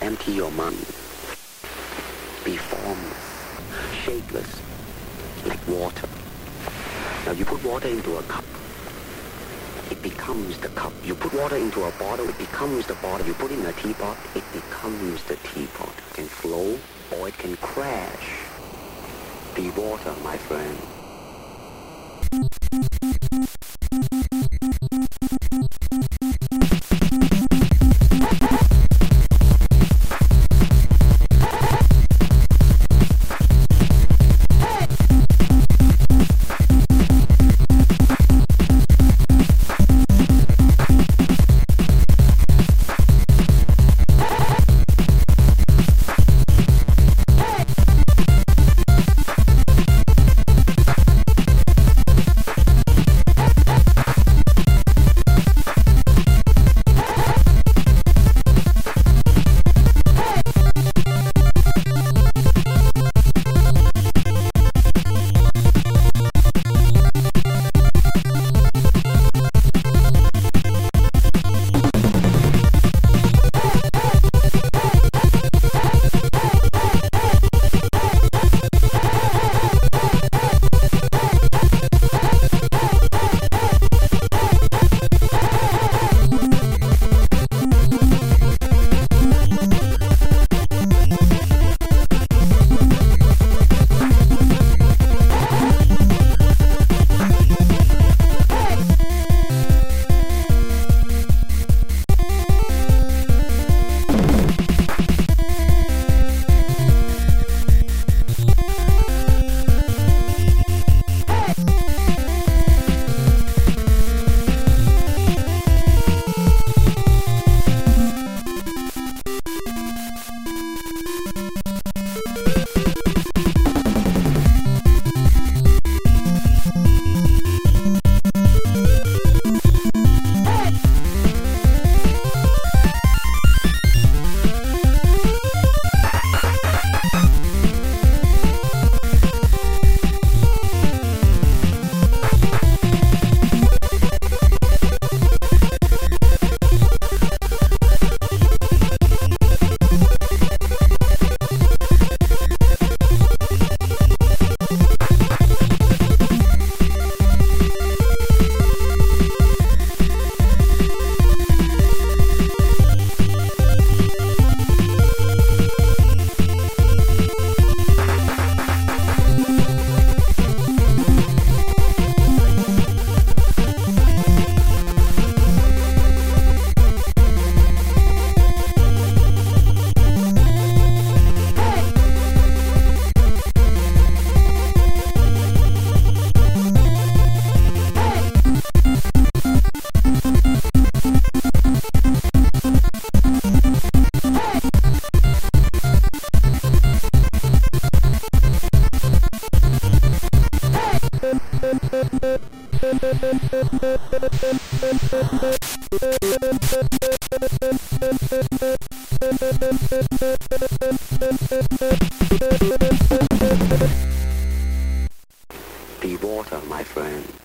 empty your mind. Be formless, shapeless, like water. Now you put water into a cup, it becomes the cup. You put water into a bottle, it becomes the bottle. You put it in a teapot, it becomes the teapot. It can flow or it can crash. Be water, my friend.